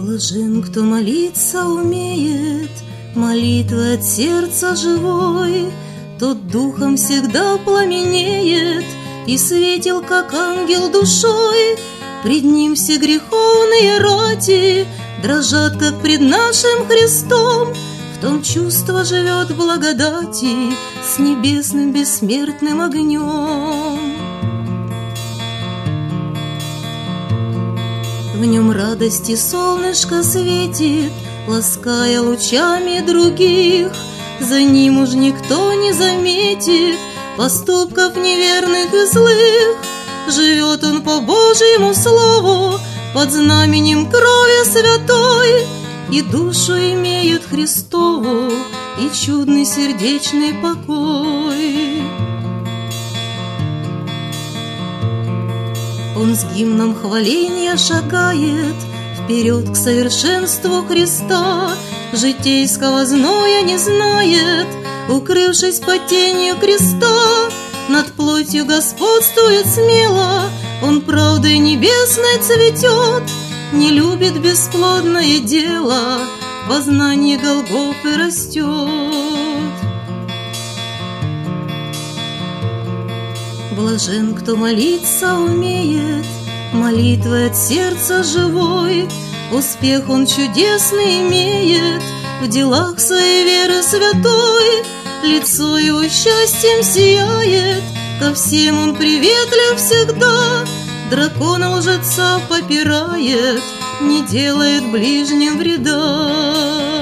Блажен, кто молиться умеет, молитвой от сердца живой, тот духом всегда пламенеет и светил, как ангел душой. Пред ним все греховные рати дрожат, как пред нашим Христом. В том чувство живет благодати с небесным бессмертным огнем. В нем радости солнышко светит, лаская лучами других. За ним уж никто не заметит поступков неверных и злых. Живет он по Божьему слову, под знаменем крови святой, и душу имеет Христову, и чудный сердечный покой. Он с гимном хваления шагает вперед к совершенству Христа, житейского зноя не знает, укрывшись под тенью креста. Над плотью господствует смело, он правдой небесной цветет, не любит бесплодное дело, в познании Голгофы растет. Блажен, кто молиться умеет, молитвой от сердца живой, успех он чудесный имеет в делах своей веры святой. Лицо его счастьем сияет, ко всем он приветлив всегда, дракона лжеца попирает, не делает ближним вреда.